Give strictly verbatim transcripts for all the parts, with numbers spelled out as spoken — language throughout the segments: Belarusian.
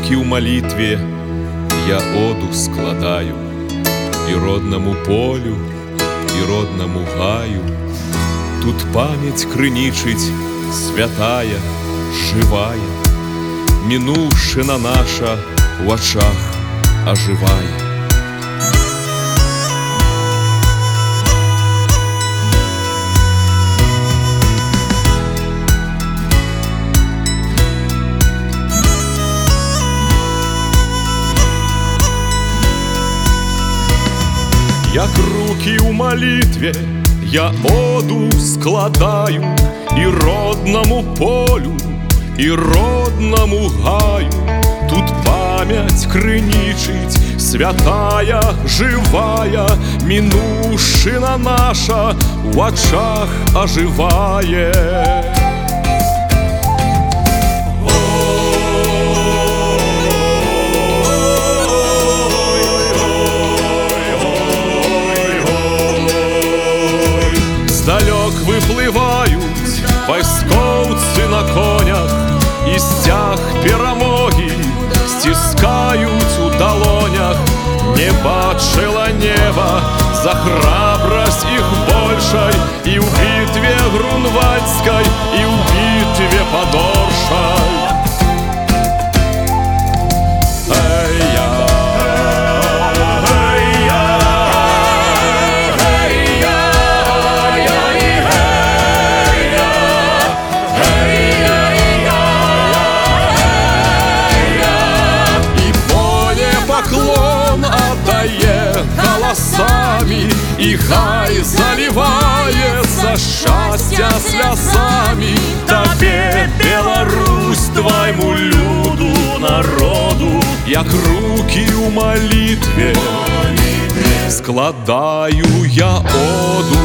руки ў малітве я оду складаю і роднаму полю, і роднаму гаю. Тут памяць крынічыць святая, жывая, мінуўшчына наша ў ачах ажывае. Як руки ў малітве я оду складаю і роднаму полю, і роднаму гаю. Тут памяць крынічыць святая, жывая, мінуўшчына наша ў ачах ажывае. Здалёк выплываюць вайскоўцы на конях, і сцяг перамогі сціскаюць у далонях. Не бачыла неба за храбрасць іх большай і ў бітве грунвальдскай, і ў бітве пад Оршай. І хай заліваецца шчасця слязамі. Табе, Беларусь, твайму люду, народу, як руки ў малітве складаю я оду.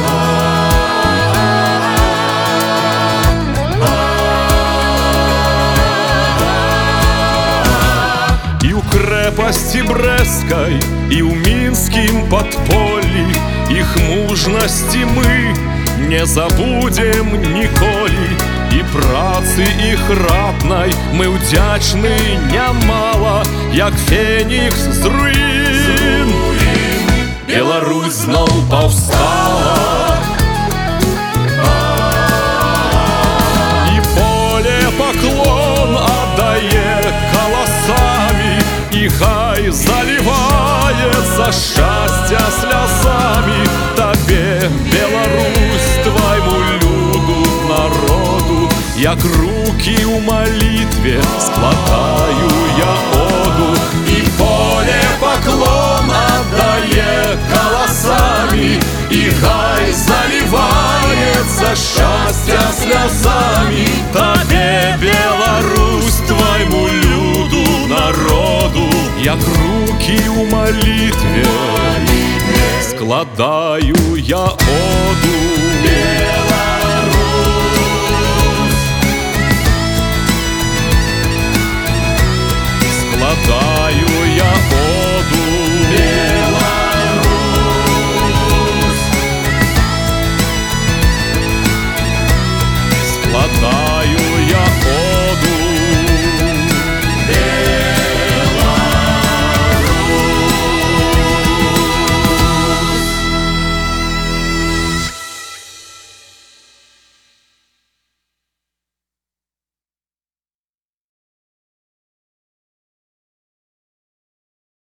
Крэпасці брэсцкай і ў мінскім падполлі іх мужнасці мы не забудзем ніколі, і працы іх ратнай мы ўдзячны нямала, як фенікс з руін. Беларусь зноў паўстала, і поле паклон аддае каласамі. І хай заліваецца шчасця слязамі. Табе, Беларусь, твайму люду, народу, як руки ў малітве складаю я оду. І поле паклон аддае каласамі, і хай заліваецца шчасця слязамі. Табе, Беларусь, твайму люду, народу, як руки ў малітве складаю я оду. Беларусь, складаю